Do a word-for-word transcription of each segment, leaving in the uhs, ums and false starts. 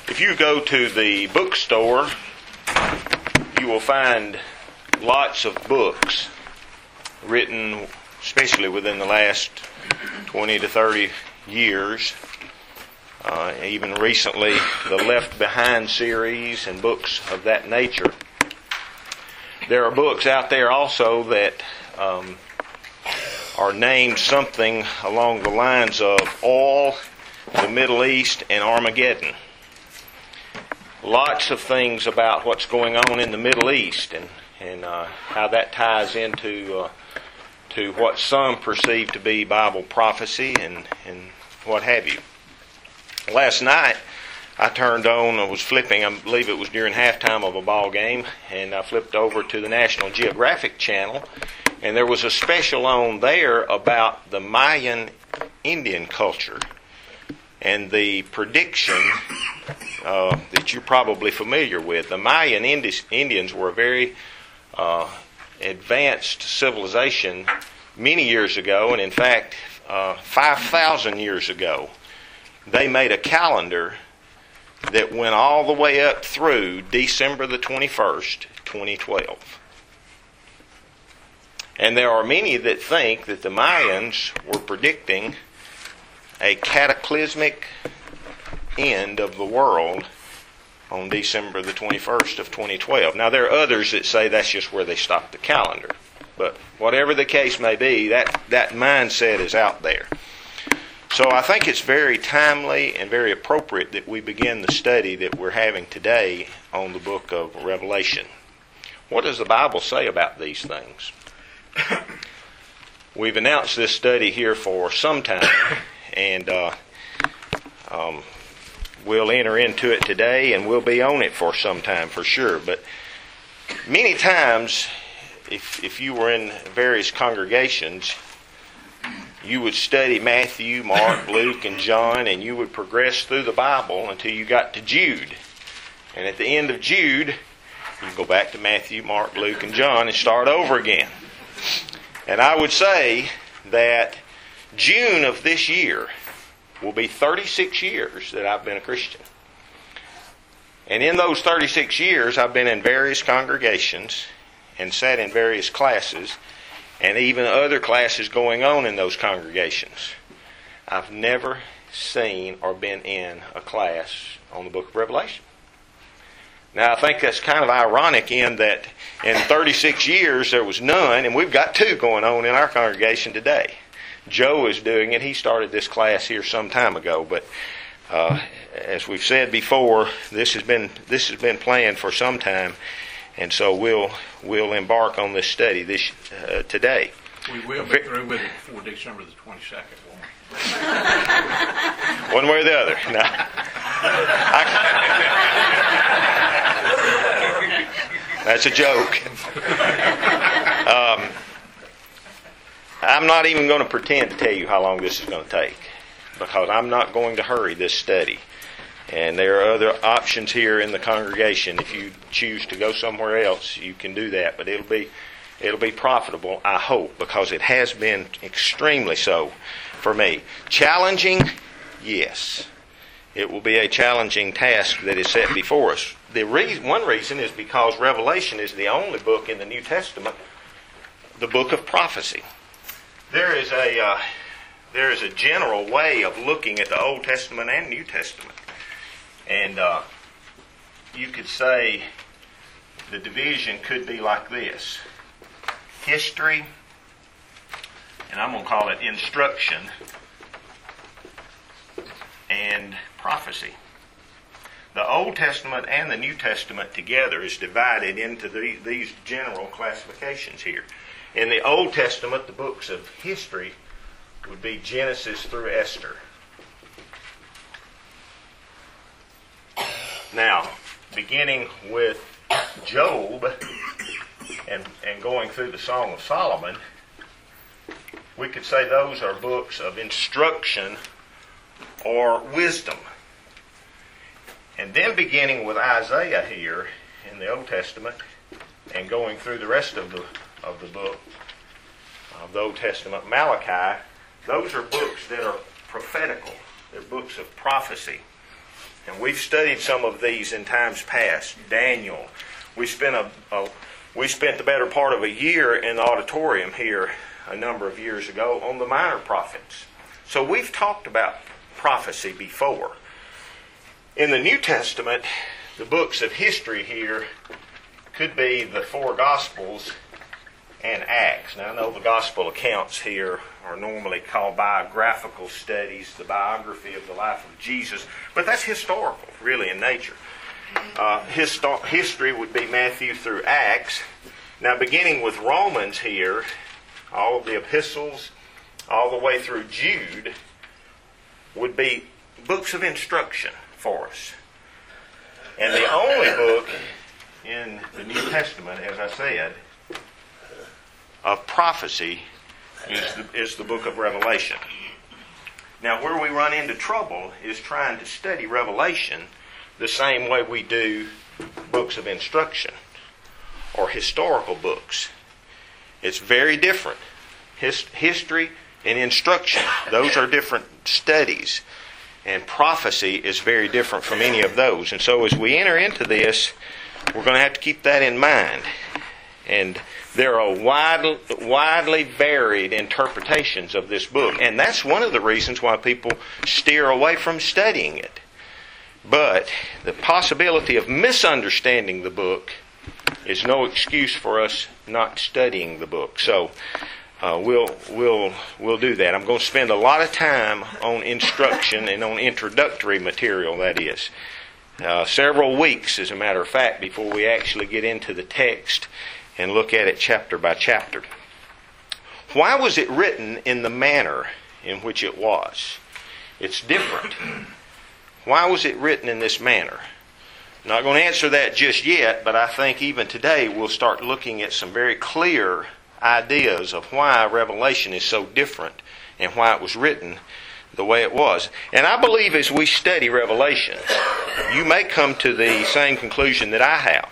If you go to the bookstore, you will find lots of books written, especially within the last twenty to thirty years. Uh, even recently, the Left Behind series and books of that nature. There are books out there also that um, are named something along the lines of Oil, the Middle East, and Armageddon. Lots of things about what's going on in the Middle East and, and uh, how that ties into uh, to what some perceive to be Bible prophecy and, and what have you. Last night, I turned on, I was flipping, I believe it was during halftime of a ball game, and I flipped over to the National Geographic Channel, and there was a special on there about the Mayan Indian culture and the prediction uh, that you're probably familiar with. The Mayan Indi- Indians were a very uh, advanced civilization many years ago, and in fact, uh, five thousand years ago. They made a calendar that went all the way up through December the twenty-first, twenty twelve. And there are many that think that the Mayans were predicting a cataclysmic end of the world on December the twenty-first of twenty twelve. Now there are others that say that's just where they stopped the calendar. But whatever the case may be, that, that mindset is out there. So I think it's very timely and very appropriate that we begin the study that we're having today on the book of Revelation. What does the Bible say about these things? We've announced this study here for some time, and uh, um, we'll enter into it today, and we'll be on it for some time for sure. But many times, if, if you were in various congregations, you would study Matthew, Mark, Luke, and John, and you would progress through the Bible until you got to Jude. And at the end of Jude, you go back to Matthew, Mark, Luke, and John and start over again. And I would say that June of this year will be thirty-six years that I've been a Christian. And in those thirty-six years, I've been in various congregations and sat in various classes, and even other classes going on in those congregations. I've never seen or been in a class on the book of Revelation. Now, I think that's kind of ironic in that in thirty-six years there was none, and we've got two going on in our congregation today. Joe is doing it. He started this class here some time ago, but uh, as we've said before, this has been this has been planned for some time. And so we'll we'll embark on this study this uh, today. We will be through with it before December the twenty-second. One way or the other. No. I, that's a joke. Um, I'm not even going to pretend to tell you how long this is going to take, because I'm not going to hurry this study. And there are other options here in the congregation. If you choose to go somewhere else, you can do that. But it'll be it'll be profitable, I hope, because it has been extremely so for me. Challenging, yes. It will be a challenging task that is set before us. The reason, one reason is because Revelation is the only book in the New Testament, the book of prophecy. There is a uh, there is a general way of looking at the Old Testament and New Testament. And uh, you could say the division could be like this. History, and I'm going to call it instruction, and prophecy. The Old Testament and the New Testament together is divided into the, these general classifications here. In the Old Testament, the books of history would be Genesis through Esther. Now, beginning with Job and, and going through the Song of Solomon, we could say those are books of instruction or wisdom. And then beginning with Isaiah here in the Old Testament and going through the rest of the of the book of the Old Testament, Malachi, those are books that are prophetical. They're books of prophecy. And we've studied some of these in times past. Daniel. We spent a, a we spent the better part of a year in the auditorium here a number of years ago on the minor prophets. So we've talked about prophecy before. In the New Testament, the books of history here could be the four Gospels and Acts. Now, I know the Gospel accounts here are normally called biographical studies, the biography of the life of Jesus, but that's historical, really, in nature. Uh, histo- history would be Matthew through Acts. Now, beginning with Romans here, all of the epistles, all the way through Jude, would be books of instruction for us. And the only book in the New Testament, as I said, of prophecy is the, is the book of Revelation. Now, where we run into trouble is trying to study Revelation the same way we do books of instruction or historical books. It's very different. His, history and instruction, those are different studies. And prophecy is very different from any of those. And so as we enter into this, we're going to have to keep that in mind. And there are wide, widely varied interpretations of this book. And that's one of the reasons why people steer away from studying it. But the possibility of misunderstanding the book is no excuse for us not studying the book. So uh, we'll we'll we'll do that. I'm going to spend a lot of time on instruction and on introductory material, that is. Uh, several weeks, as a matter of fact, before we actually get into the text and look at it chapter by chapter. Why was it written in the manner in which it was? It's different. Why was it written in this manner? I'm not going to answer that just yet, but I think even today we'll start looking at some very clear ideas of why Revelation is so different and why it was written the way it was. And I believe as we study Revelation, you may come to the same conclusion that I have.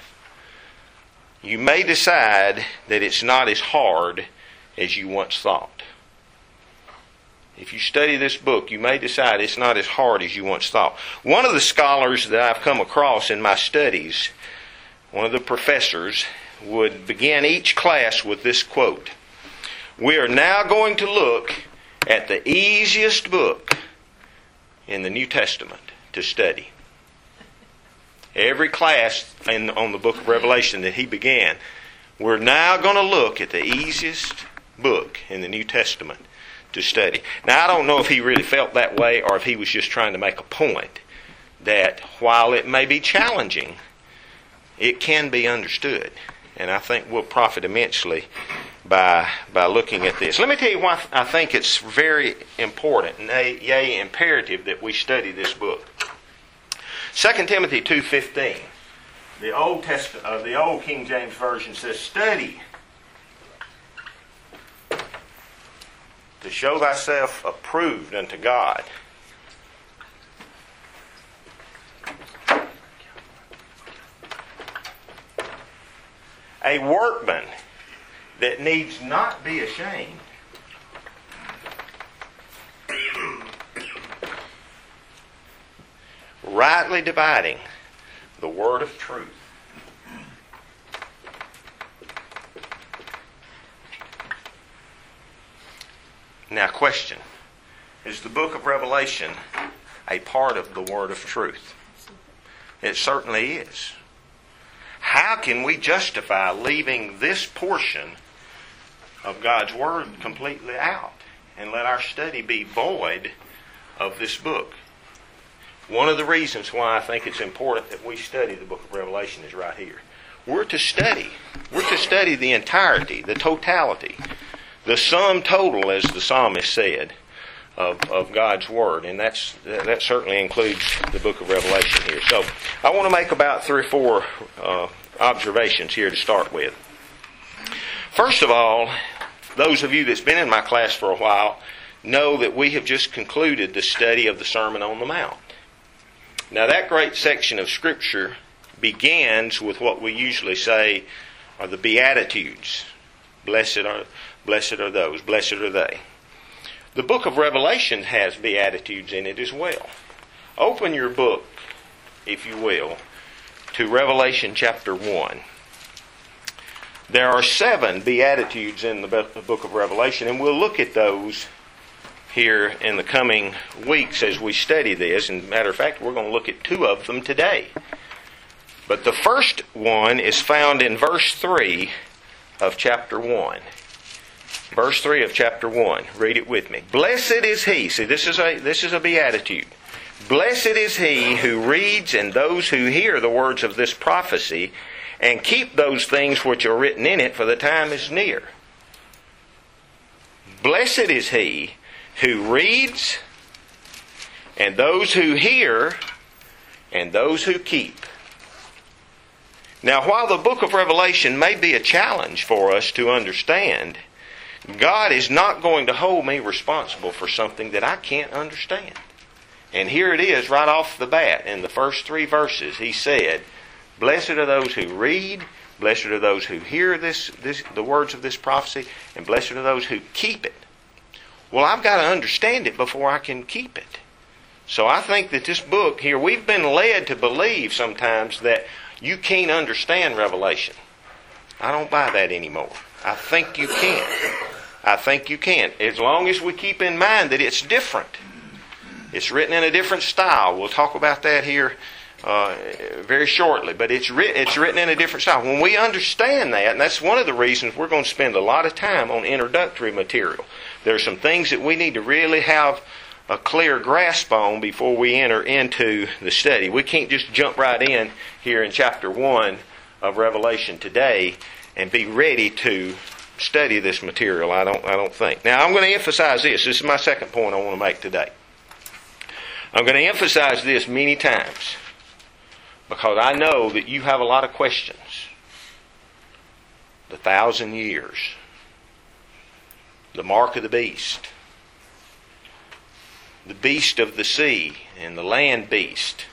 You may decide that it's not as hard as you once thought. If you study this book, you may decide it's not as hard as you once thought. One of the scholars that I've come across in my studies, one of the professors, would begin each class with this quote: "We are now going to look at the easiest book in the New Testament to study." Every class in, on the book of Revelation that he began, we're now going to look at the easiest book in the New Testament to study. Now, I don't know if he really felt that way or if he was just trying to make a point that while it may be challenging, it can be understood. And I think we'll profit immensely by by looking at this. Let me tell you why I think it's very important, nay, yea, imperative that we study this book. Second Timothy two fifteen, the Old Testament, uh, the Old King James Version says, "Study to show thyself approved unto God." A workman that needs not be ashamed, rightly dividing the word of truth. Now, question: is the book of Revelation a part of the word of truth? It certainly is. How can we justify leaving this portion of God's Word completely out and let our study be void of this book? One of the reasons why I think it's important that we study the book of Revelation is right here. We're to study. We're to study the entirety, the totality, the sum total, as the psalmist said, of, of God's Word. And that's that certainly includes the book of Revelation here. So I want to make about three or four uh, observations here to start with. First of all, those of you that's been in my class for a while know that we have just concluded the study of the Sermon on the Mount. Now, that great section of Scripture begins with what we usually say are the Beatitudes. Blessed are, blessed are those, blessed are they. The book of Revelation has Beatitudes in it as well. Open your book if you will, to Revelation chapter one. There are seven Beatitudes in the book of Revelation, and we'll look at those here in the coming weeks as we study this. And matter of fact, we're going to look at two of them today. But the first one is found in verse three of chapter one. Verse three of chapter one. Read it with me. Blessed is he. See, this is a this is a beatitude. Blessed is he who reads and those who hear the words of this prophecy, and keep those things which are written in it, for the time is near. Blessed is he who reads, and those who hear, and those who keep. Now, while the book of Revelation may be a challenge for us to understand, God is not going to hold me responsible for something that I can't understand. And here it is right off the bat in the first three verses. He said, blessed are those who read, blessed are those who hear this, this, the words of this prophecy, and blessed are those who keep it. Well, I've got to understand it before I can keep it. So I think that this book here, we've been led to believe sometimes that you can't understand Revelation. I don't buy that anymore. I think you can. I think you can. As long as we keep in mind that it's different. It's written in a different style. We'll talk about that here uh, very shortly. But it's, writ- it's written in a different style. When we understand that, and that's one of the reasons we're going to spend a lot of time on introductory material. There are some things that we need to really have a clear grasp on before we enter into the study. We can't just jump right in here in chapter one of Revelation today and be ready to study this material. I don't I don't think. Now, I'm going to emphasize this. This is my second point I want to make today. I'm going to emphasize this many times because I know that you have a lot of questions. The thousand years. The mark of the beast. The beast of the sea and the land beast.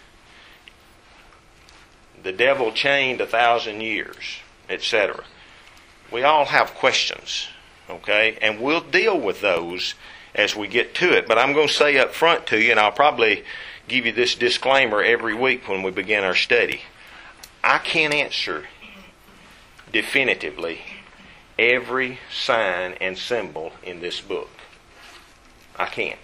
The devil chained a thousand years, et cetera. We all have questions, okay? And we'll deal with those as we get to it. But I'm going to say up front to you, and I'll probably give you this disclaimer every week when we begin our study. I can't answer definitively every sign and symbol in this book. I can't.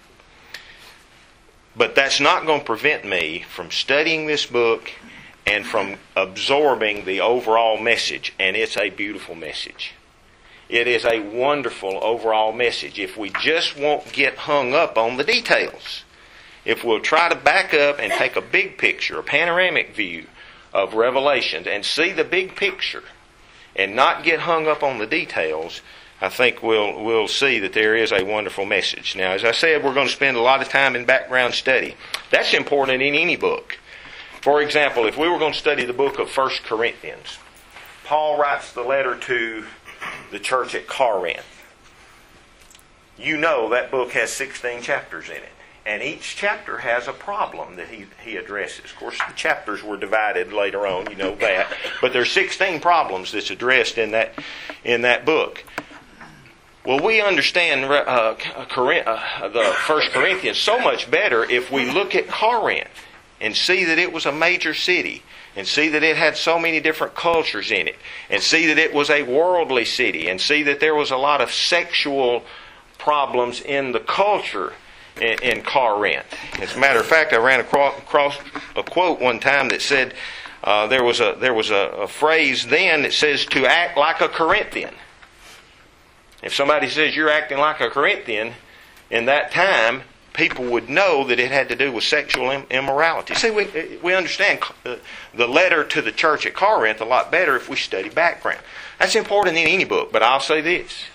But that's not going to prevent me from studying this book and from absorbing the overall message. And it's a beautiful message. It is a wonderful overall message. If we just won't get hung up on the details, if we'll try to back up and take a big picture, a panoramic view of Revelation and see the big picture and not get hung up on the details, I think we'll we'll see that there is a wonderful message. Now, as I said, we're going to spend a lot of time in background study. That's important in any book. For example, if we were going to study the book of First Corinthians, Paul writes the letter to the church at Corinth. You know that book has sixteen chapters in it. And each chapter has a problem that he, he addresses. Of course, the chapters were divided later on, you know that. But there's sixteen problems that's addressed in that in that book. Well, we understand uh, Corinth, uh, the First Corinthians so much better if we look at Corinth and see that it was a major city, and see that it had so many different cultures in it, and see that it was a worldly city, and see that there was a lot of sexual problems in the culture in, in Corinth. As a matter of fact, I ran across, across a quote one time that said uh, there was a there was a, a phrase then that says to act like a Corinthian. If somebody says you're acting like a Corinthian in that time, people would know that it had to do with sexual immorality. See, we we understand the letter to the church at Corinth a lot better if we study background. That's important in any book, but I'll say this.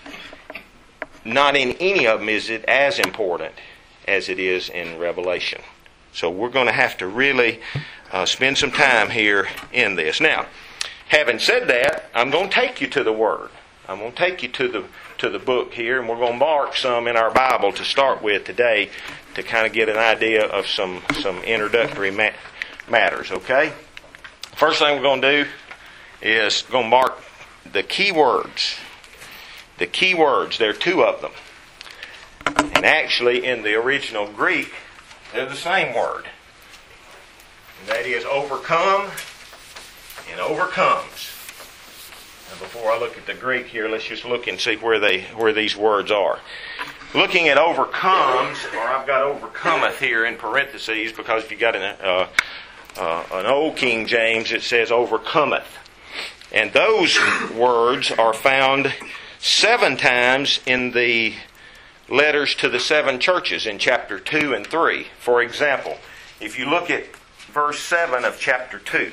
Not in any of them is it as important as it is in Revelation. So we're going to have to really uh, spend some time here in this. Now, having said that, I'm going to take you to the Word. I'm going to take you to the to the book here, and we're going to mark some in our Bible to start with today to kind of get an idea of some, some introductory ma- matters, okay? First thing we're going to do is going to mark the key words. The key words, there are two of them. And actually, in the original Greek, they're the same word. And that is overcome and overcomes. Now before I look at the Greek here, let's just look and see where they where these words are. Looking at overcomes, or I've got overcometh here in parentheses, because if you got an, uh, uh, an old King James, it says overcometh. And those words are found seven times in the letters to the seven churches in chapter two and three. For example, if you look at verse seven of chapter two,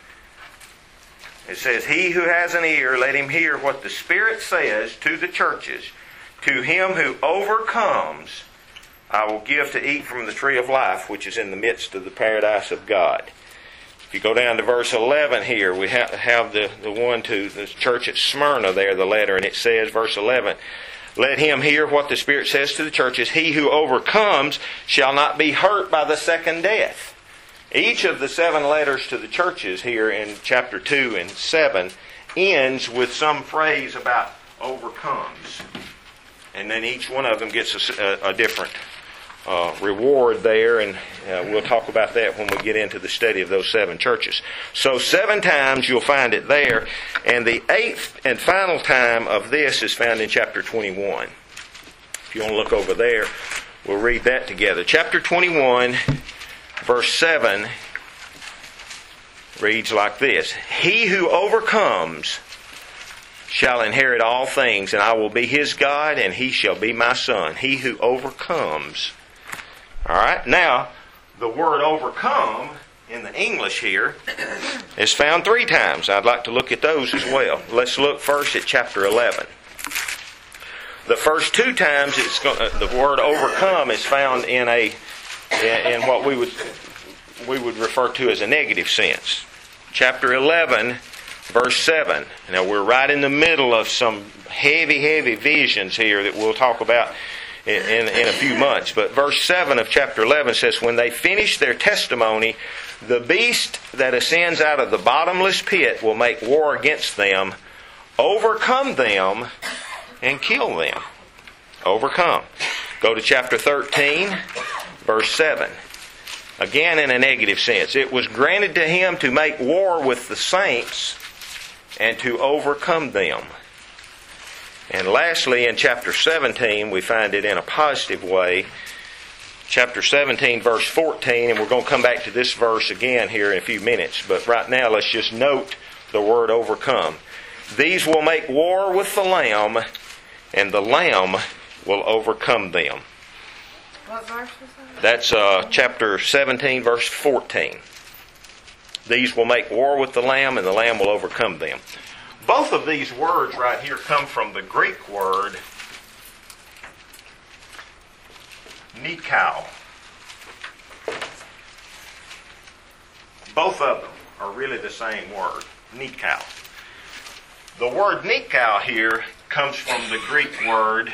it says, "He who has an ear, let him hear what the Spirit says to the churches. To him who overcomes, I will give to eat from the tree of life, which is in the midst of the paradise of God." If you go down to verse eleven here, we ha- have the, the one to the church at Smyrna there, the letter, and it says, verse eleven, "Let him hear what the Spirit says to the churches. He who overcomes shall not be hurt by the second death." Each of the seven letters to the churches here in chapter two and seven ends with some phrase about overcomes. And then each one of them gets a, a, a different uh, reward there, and uh, we'll talk about that when we get into the study of those seven churches. So seven times you'll find it there, and the eighth and final time of this is found in chapter twenty-one. If you want to look over there, we'll read that together. Chapter twenty-one, verse seven reads like this: "He who overcomes shall inherit all things, and I will be his God, and he shall be my son." He who overcomes. All right. Now, the word overcome in the English here is found three times. I'd like to look at those as well. Let's look first at chapter eleven. The first two times it's going, uh, the word overcome is found in a in, in what we would we would refer to as a negative sense. Chapter eleven, verse seven. Now we're right in the middle of some heavy, heavy visions here that we'll talk about in, in, in a few months. But verse seven of chapter eleven says, "When they finish their testimony, the beast that ascends out of the bottomless pit will make war against them, overcome them, and kill them." Overcome. Go to chapter thirteen, verse seven. Again in a negative sense. "It was granted to him to make war with the saints and to overcome them." And lastly, in chapter seventeen, we find it in a positive way. Chapter seventeen, verse fourteen, and we're going to come back to this verse again here in a few minutes. But right now, let's just note the word overcome. "These will make war with the Lamb, and the Lamb will overcome them." What verse was that? That's uh, chapter seventeen, verse fourteen. "These will make war with the Lamb, and the Lamb will overcome them." Both of these words right here come from the Greek word nikao. Both of them are really the same word, nikao. The word nikao here comes from the Greek word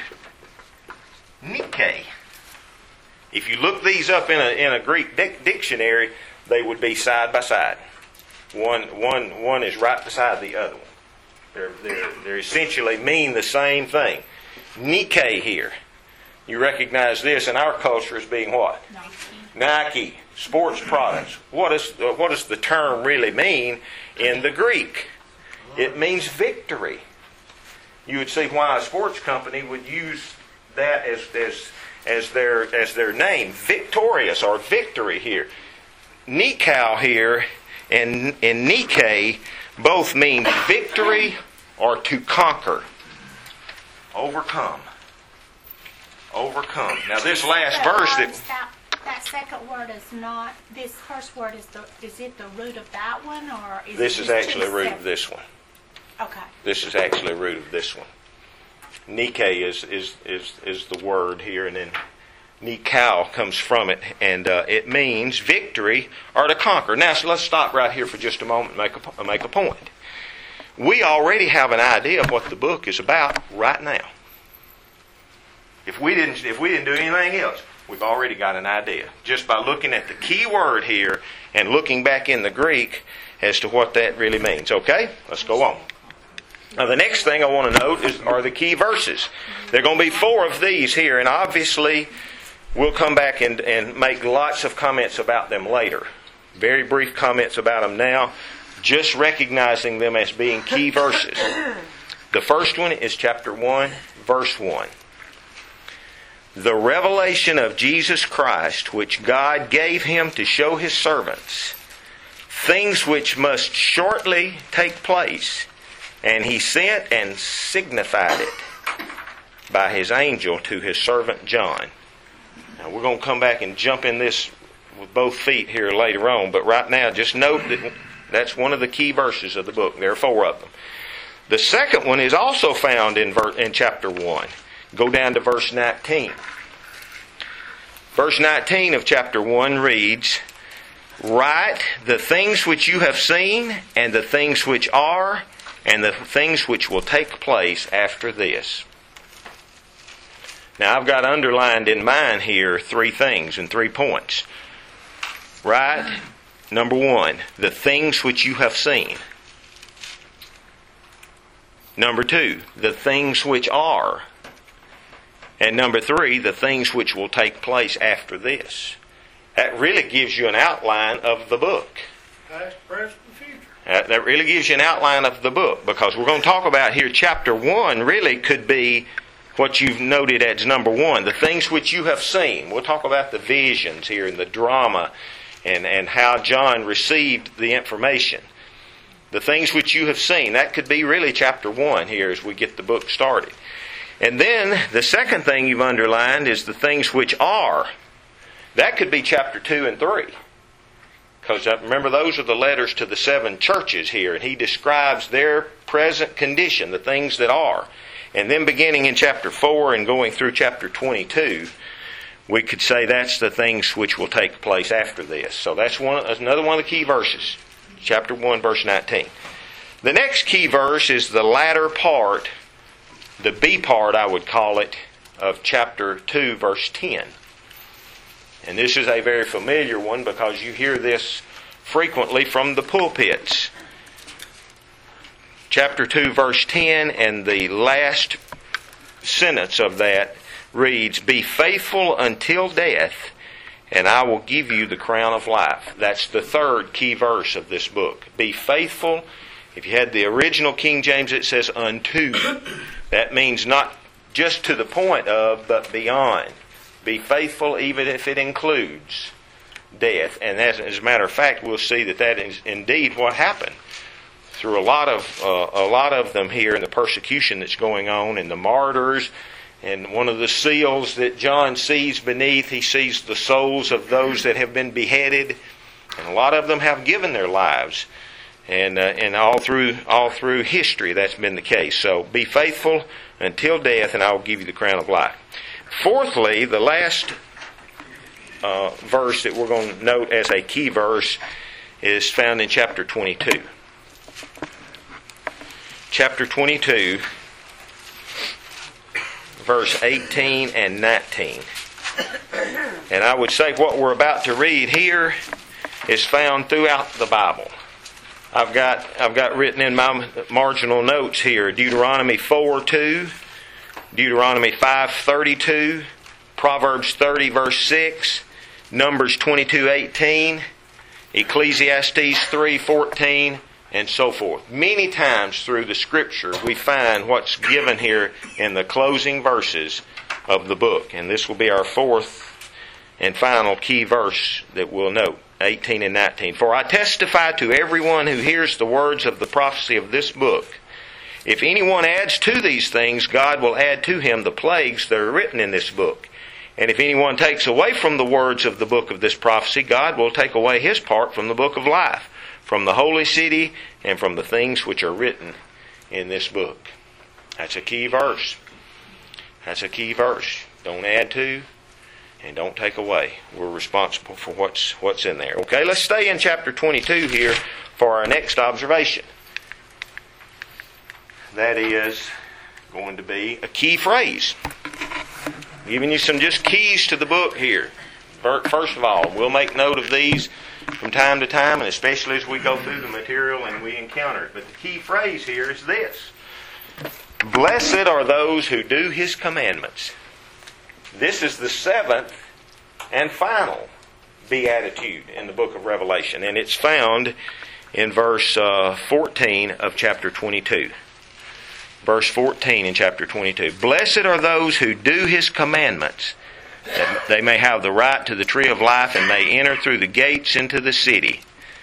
Nike. If you look these up in a in a Greek dic- dictionary, they would be side by side. One one one is right beside the other one. They're they're they essentially mean the same thing. Nike here. You recognize this in our culture as being what? Nike. Nike, sports products. What is uh, what does the term really mean in the Greek? It means victory. You would see why a sports company would use that as as as their as their name, victorious or victory here. Nikao here and and Nike both mean victory or to conquer, overcome, overcome. Now this last That verse word- that that, that second word is not. This first word is the. Is it the root of that one, or is this it is just actually two a root of separate- this one. Okay. This is actually a root of this one. Nike is is is is the word here, and then Nikao comes from it, and uh, it means victory or to conquer. Now, so let's stop right here for just a moment and make a, make a point. We already have an idea of what the book is about right now. If we didn't, if we didn't do anything else, we've already got an idea just by looking at the key word here and looking back in the Greek as to what that really means. Okay, let's go on. Now, the next thing I want to note is are the key verses. There are going to be four of these here, and obviously we'll come back and, and make lots of comments about them later. very brief comments about them now, just recognizing them as being key verses. The first one is chapter one, verse one. The revelation of Jesus Christ, which God gave him to show his servants, things which must shortly take place, and he sent and signified it by his angel to his servant John. Now we're going to come back and jump in this with both feet here later on, but right now just note that that's one of the key verses of the book. There are four of them. The second one is also found in, ver- in chapter one. Go down to verse nineteen. Verse nineteen of chapter one reads, "Write the things which you have seen, and the things which are, and the things which will take place after this." Now I've got underlined in mine here three things and three points. Write, number one, the things which you have seen. Number two, the things which are. And number three, the things which will take place after this. That really gives you an outline of the book. Past, present, and future. That, that really gives you an outline of the book, because we're going to talk about here, chapter one really could be what you've noted as number one, the things which you have seen. We'll talk about the visions here and the drama and, and how John received the information. The things which you have seen, that could be really chapter one here as we get the book started. And then the second thing you've underlined is the things which are. That could be chapter two and three. Because remember, those are the letters to the seven churches here, and he describes their present condition, the things that are. And then beginning in chapter four and going through chapter twenty-two, we could say that's the things which will take place after this. So that's one, that's another one of the key verses. Chapter one, verse nineteen. The next key verse is the latter part, the B part I would call it, of chapter two, verse ten. And this is a very familiar one because you hear this frequently from the pulpits. Chapter two, verse ten, and the last sentence of that reads, "Be faithful until death, and I will give you the crown of life." That's the third key verse of this book. Be faithful. If you had the original King James, it says unto. That means not just to the point of, but beyond. Be faithful even if it includes death. And as, as a matter of fact, we'll see that that is indeed what happened. Through a lot of uh, a lot of them here in the persecution that's going on, and the martyrs, and one of the seals that John sees beneath, he sees the souls of those that have been beheaded, and a lot of them have given their lives, and uh, and all through all through history that's been the case. So be faithful until death, and I will give you the crown of life. Fourthly, the last uh, verse that we're going to note as a key verse is found in chapter twenty-two. Chapter twenty-two, verse eighteen and nineteen. And I would say what we're about to read here is found throughout the Bible. I've got I've got written in my marginal notes here Deuteronomy four two, Deuteronomy five thirty-two, Proverbs thirty verse six, Numbers twenty-two eighteen, Ecclesiastes three fourteen, and so forth. Many times through the Scripture we find what's given here in the closing verses of the book. And this will be our fourth and final key verse that we'll note, eighteen and nineteen. "For I testify to everyone who hears the words of the prophecy of this book. If anyone adds to these things, God will add to him the plagues that are written in this book. And if anyone takes away from the words of the book of this prophecy, God will take away his part from the book of life, from the holy city, and from the things which are written in this book." That's a key verse. That's a key verse. Don't add to and don't take away. We're responsible for what's what's in there. Okay, let's stay in chapter twenty-two here for our next observation. That is going to be a key phrase. Giving you some just keys to the book here. First of all, we'll make note of these from time to time, and especially as we go through the material and we encounter it. But the key phrase here is this: "Blessed are those who do His commandments." This is the seventh and final beatitude in the book of Revelation. And it's found in verse uh, fourteen of chapter twenty-two. Verse fourteen in chapter twenty-two. Blessed are those who do His commandments, that they may have the right to the tree of life and may enter through the gates into the city.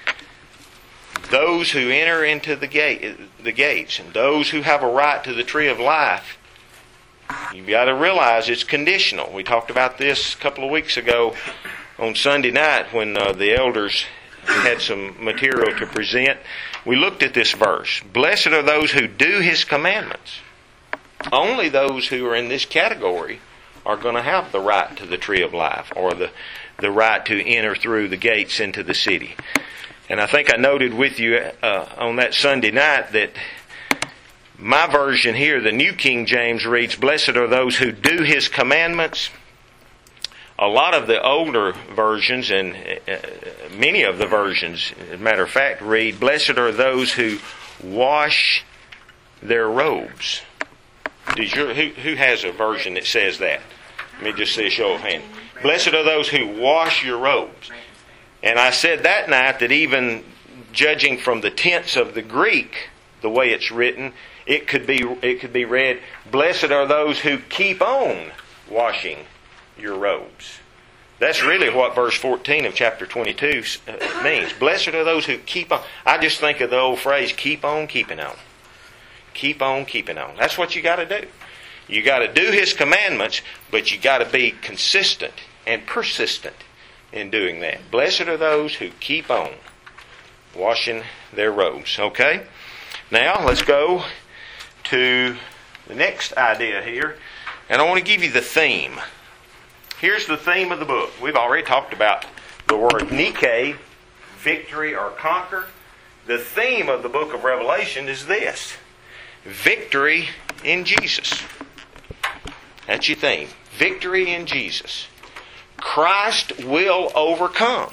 Those who enter into the gate, the gates, and those who have a right to the tree of life, you've got to realize it's conditional. We talked about this a couple of weeks ago on Sunday night when uh, the elders had some material to present. We looked at this verse. Blessed are those who do His commandments. Only those who are in this category are going to have the right to the tree of life, or the, the right to enter through the gates into the city. And I think I noted with you uh, on that Sunday night that my version here, the New King James, reads, Blessed are those who do His commandments. A lot of the older versions, and uh, many of the versions, as a matter of fact, read, Blessed are those who wash their robes. Does your, who, who has a version that says that? Let me just see a show of hands. Blessed are those who wash your robes. And I said that night that even judging from the tense of the Greek, the way it's written, it could be it could be read, Blessed are those who keep on washing your robes. That's really what verse fourteen of chapter twenty-two means. Blessed are those who keep on. I just think of the old phrase, keep on keeping on. Keep on keeping on. That's what you got to do. You got to do His commandments, but you got to be consistent and persistent in doing that. Blessed are those who keep on washing their robes. Okay? Now, let's go to the next idea here. And I want to give you the theme. Here's the theme of the book. We've already talked about the word Nike, victory or conquer. The theme of the book of Revelation is this: victory in Jesus. That's your theme. Victory in Jesus. Christ will overcome.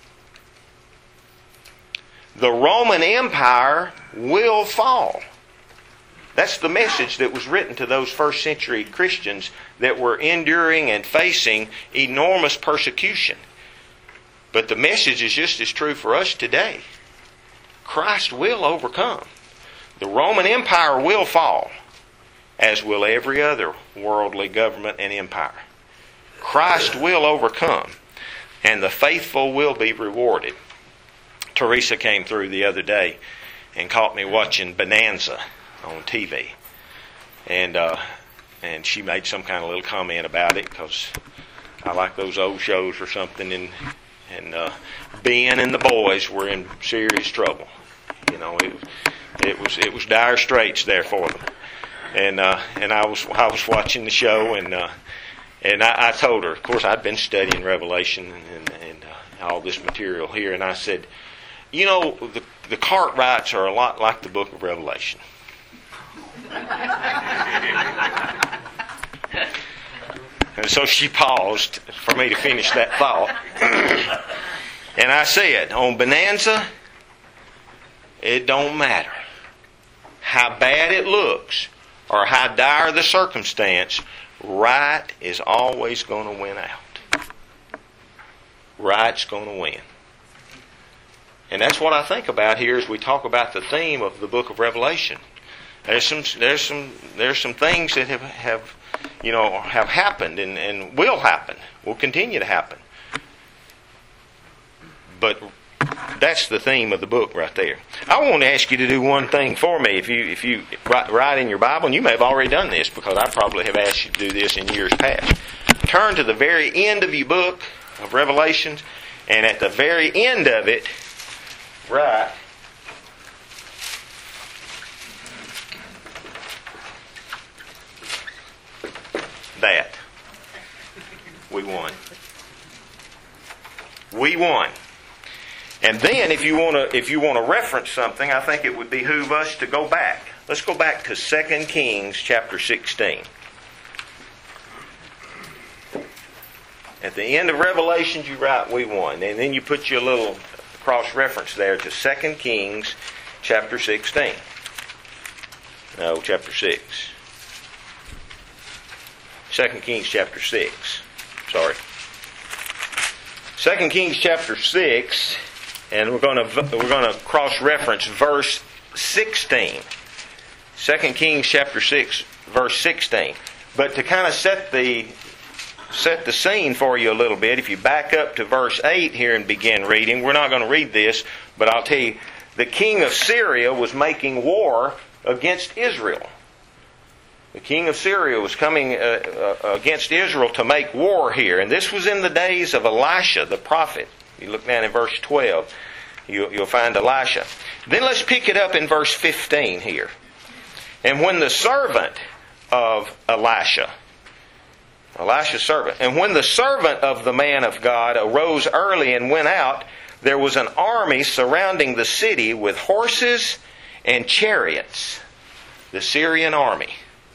The Roman Empire will fall. That's the message that was written to those first century Christians that were enduring and facing enormous persecution. But the message is just as true for us today. Christ will overcome. The Roman Empire will fall, as will every other worldly government and empire. Christ will overcome, and the faithful will be rewarded. Teresa came through the other day and caught me watching Bonanza on T V. And uh, and she made some kind of little comment about it, because I like those old shows or something. And, and uh, Ben and the boys were in serious trouble. You know, it, it was it was dire straits there for them. And uh, and I was I was watching the show, and uh, and I, I told her, of course, I'd been studying Revelation and, and, and uh, all this material here, and I said, you know, the the Cartwrights are a lot like the book of Revelation. And so she paused for me to finish that thought. And I said, on Bonanza, it don't matter how bad it looks or how dire the circumstance, right is always going to win out. Right's going to win. And that's what I think about here as we talk about the theme of the book of Revelation. There's some there's some there's some things that have, have you know have happened and, and will happen, will continue to happen. But that's the theme of the book right there. I want to ask you to do one thing for me. If you if you write, write in your Bible, and you may have already done this because I probably have asked you to do this in years past. Turn to the very end of your book of Revelations, and at the very end of it, write that. We won. We won. And then, if you want to, if you want to reference something, I think it would behoove us to go back. Let's go back to Second Kings chapter sixteen. At the end of Revelations, you write "we won," and then you put your little cross-reference there to Second Kings chapter sixteen. No, chapter six. Second Kings chapter six. Sorry. Second Kings chapter six, and we're going to we're going to cross-reference verse sixteen. Second Kings chapter six, verse sixteen. But to kind of set the set the scene for you a little bit, if you back up to verse eight here and begin reading, we're not going to read this, but I'll tell you, the king of Syria was making war against Israel. The king of Syria was coming uh, uh, against Israel to make war here. And this was in the days of Elisha, the prophet. You look down in verse twelve, you, you'll find Elisha. Then let's pick it up in verse fifteen here. And when the servant of Elisha, Elisha's servant, and when the servant of the man of God arose early and went out, there was an army surrounding the city with horses and chariots. The Syrian army.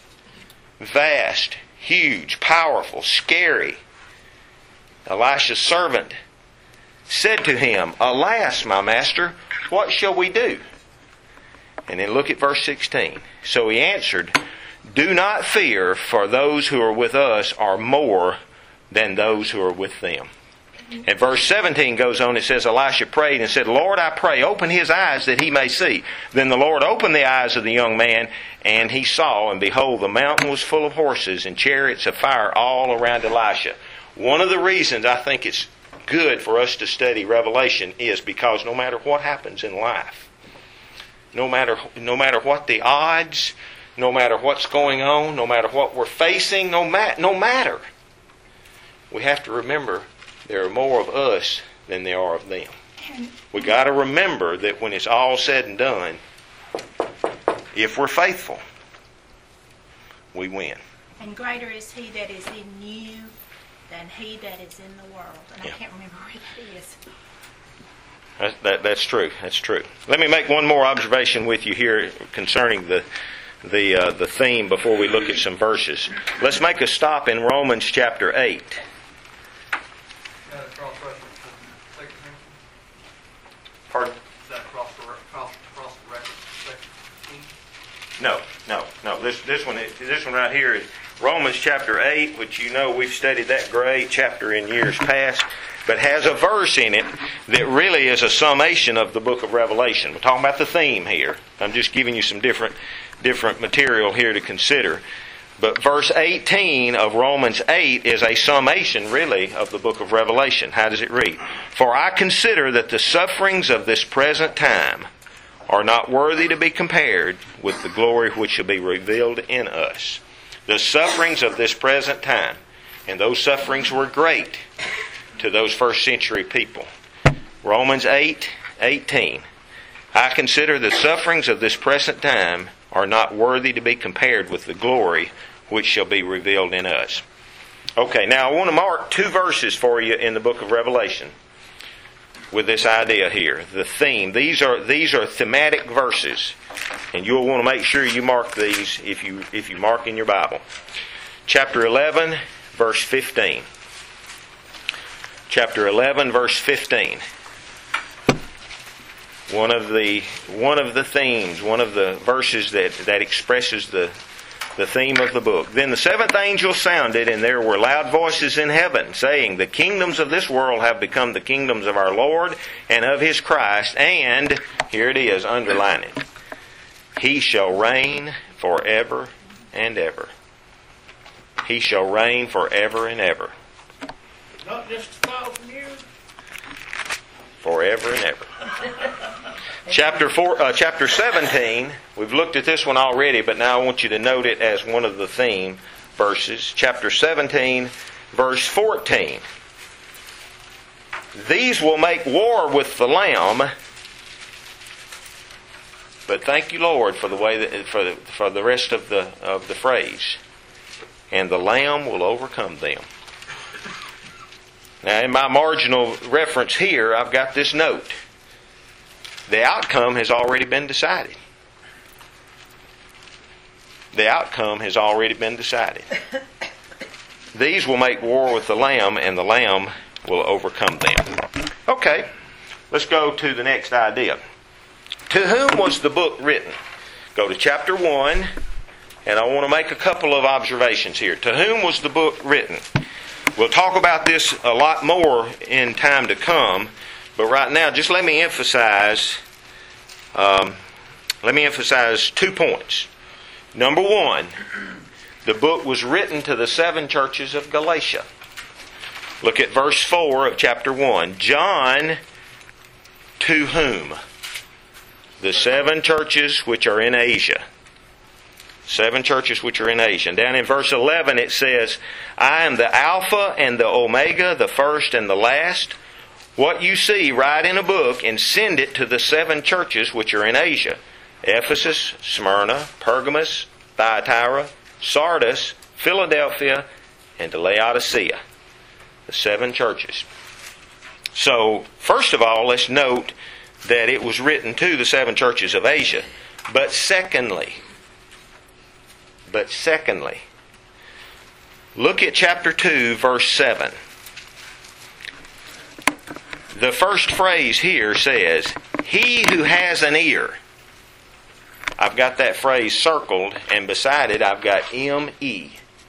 Vast, huge, powerful, scary. Elisha's servant said to him, "Alas, my master, what shall we do?" And then look at verse sixteen. So he answered, "Do not fear, for those who are with us are more than those who are with them." And verse seventeen goes on, it says, Elisha prayed and said, "Lord, I pray, open his eyes that he may see." Then the Lord opened the eyes of the young man, and he saw, and behold, the mountain was full of horses and chariots of fire all around Elisha. One of the reasons I think it's good for us to study Revelation is because no matter what happens in life, no matter, no matter what the odds, no matter what's going on, no matter what we're facing, no, ma- no matter, we have to remember there are more of us than there are of them. We got to remember that when it's all said and done, if we're faithful, we win. And greater is He that is in you than he that is in the world. And Yeah. I can't remember where that is. That, that, that's true. That's true. Let me make one more observation with you here concerning the the uh, the theme before we look at some verses. Let's make a stop in Romans chapter eight. Is that cross reference to Second Corinthians? Pardon? Is that cross cross cross reference to Second Kings? No, no, no. This this one this one right here is Romans chapter eight, which you know we've studied that great chapter in years past, but has a verse in it that really is a summation of the book of Revelation. We're talking about the theme here. I'm just giving you some different different material here to consider. But verse eighteen of Romans eight is a summation, really, of the book of Revelation. How does it read? "For I consider that the sufferings of this present time are not worthy to be compared with the glory which shall be revealed in us." The sufferings of this present time. And those sufferings were great to those first century people. Romans eight eighteen. "I consider the sufferings of this present time are not worthy to be compared with the glory which shall be revealed in us." Okay, now I want to mark two verses for you in the book of Revelation with this idea here, the theme. These are these are thematic verses, and you'll want to make sure you mark these if you if you mark in your Bible. Chapter eleven, verse fifteen. Chapter eleven, verse fifteen. One of the one of the themes, one of the verses that, that expresses the the theme of the book. "Then the seventh angel sounded, and there were loud voices in heaven, saying, The kingdoms of this world have become the kingdoms of our Lord and of His Christ, and," here it is, underline it, "He shall reign forever and ever." He shall reign forever and ever. Not just a thousand years. Forever and ever. Chapter four, uh, chapter seventeen. We've looked at this one already, but now I want you to note it as one of the theme verses. Chapter seventeen, verse fourteen. "These will make war with the Lamb." But thank you, Lord, for the way that, for the, for the rest of the of the phrase. "And the Lamb will overcome them." Now, in my marginal reference here, I've got this note. The outcome has already been decided. The outcome has already been decided. "These will make war with the Lamb, and the Lamb will overcome them." Okay, let's go to the next idea. To whom was the book written? Go to chapter one, and I want to make a couple of observations here. To whom was the book written? We'll talk about this a lot more in time to come, but right now, just let me emphasize, um, let me emphasize two points. Number one, the book was written to the seven churches of Galatia. Look at verse four of chapter one. John, to whom? The seven churches which are in Asia. Seven churches which are in Asia. And down in verse eleven it says, I am the Alpha and the Omega, the first and the last. What you see, write in a book and send it to the seven churches which are in Asia. Ephesus, Smyrna, Pergamos, Thyatira, Sardis, Philadelphia, and to Laodicea. The seven churches. So, first of all, let's note that it was written to the seven churches of Asia. But secondly, but secondly, look at chapter two, verse seven. The first phrase here says, He who has an ear. I've got that phrase circled, and beside it I've got M E.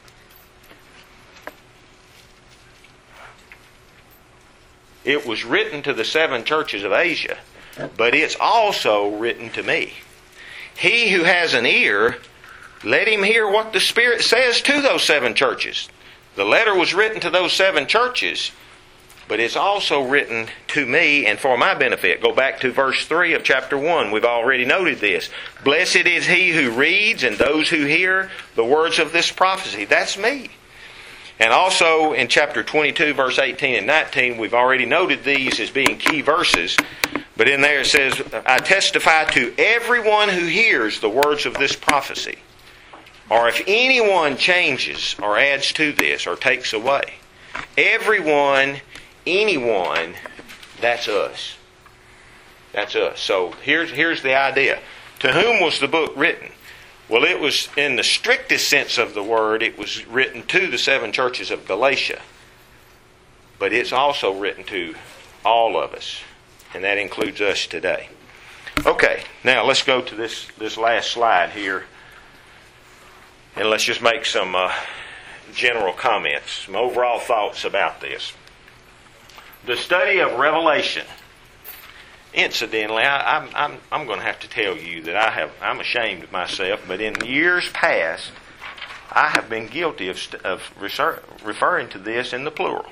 It was written to the seven churches of Asia, but it's also written to me. He who has an ear, let him hear what the Spirit says to those seven churches. The letter was written to those seven churches, but it's also written to me and for my benefit. Go back to verse three of chapter one. We've already noted this. Blessed is he who reads and those who hear the words of this prophecy. That's me. And also in chapter twenty-two, verse eighteen and nineteen, we've already noted these as being key verses. But in there it says, I testify to everyone who hears the words of this prophecy. Or if anyone changes or adds to this or takes away. Everyone, anyone, that's us. That's us. So here's, here's the idea. To whom was the book written? Well, it was, in the strictest sense of the word, it was written to the seven churches of Galatia. But it's also written to all of us. And that includes us today. Okay, now let's go to this, this last slide here. And let's just make some uh, general comments, some overall thoughts about this. The study of Revelation. Incidentally, I, I'm, I'm, I'm going to have to tell you that I have, I'm ashamed of myself, but in years past, I have been guilty of, of reser- referring to this in the plural.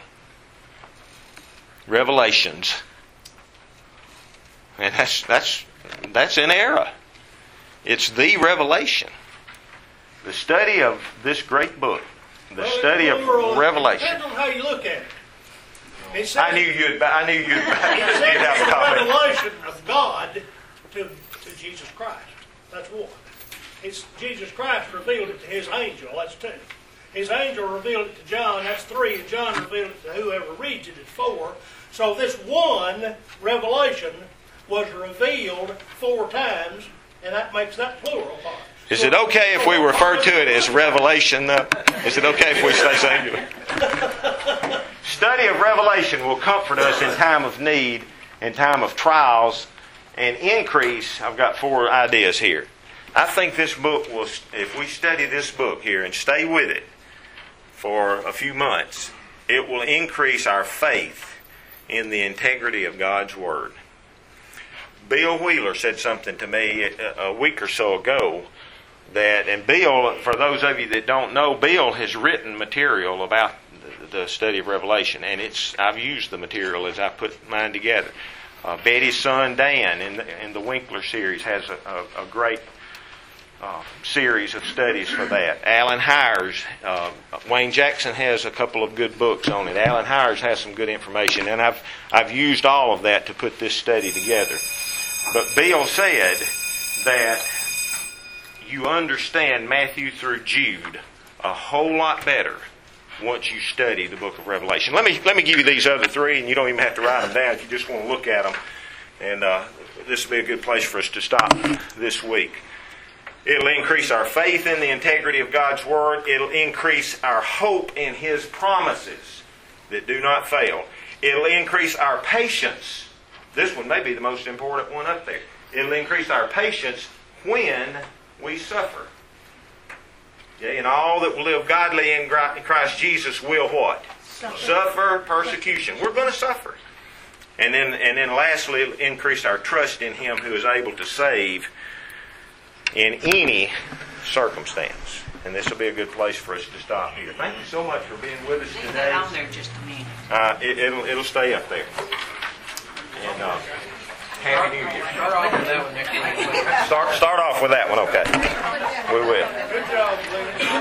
Revelations. And that's, that's, that's an error. It's the revelation. The study of this great book. The well, study of plural, Revelation. Depends on how you look at it. It says, I knew you'd. I knew you'd. you'd it says have a the comment. revelation of God to, to Jesus Christ. That's one. It's Jesus Christ revealed it to His angel. That's two. His angel revealed it to John. That's three. And John revealed it to whoever reads it. It's four. So this one revelation was revealed four times, and that makes that plural part. Is it okay if we refer to it as Revelation, though? Is it okay if we say singular? Study of Revelation will comfort us in time of need, in time of trials, and increase. I've got four ideas here. I think this book will, if we study this book here and stay with it for a few months, it will increase our faith in the integrity of God's Word. Bill Wheeler said something to me a week or so ago that, and Bill, for those of you that don't know, Bill has written material about the study of Revelation, and it's I've used the material as I put mine together. Uh, Betty's son Dan in the, in the Winkler series has a, a, a great uh, series of studies for that. Alan Hires, uh, Wayne Jackson has a couple of good books on it. Alan Hires has some good information, and I've I've used all of that to put this study together. But Bill said that you understand Matthew through Jude a whole lot better once you study the book of Revelation. Let me let me give you these other three, and you don't even have to write them down if you just want to look at them. And uh, this will be a good place for us to stop this week. It'll increase our faith in the integrity of God's Word. It'll increase our hope in His promises that do not fail. It'll increase our patience. This one may be the most important one up there. It'll increase our patience when we suffer. Okay, and all that will live godly in Christ Jesus will what? Suffer. Suffer persecution. We're going to suffer. And then, and then lastly, increase our trust in Him who is able to save in any circumstance. And this will be a good place for us to stop here. Thank you so much for being with us Leave today. that on there just a minute. Uh, it, it'll, it'll stay up there. And uh, Happy New Year. Start off with that one next week. Start, start off with that one, okay? We will. Good job, Glenn.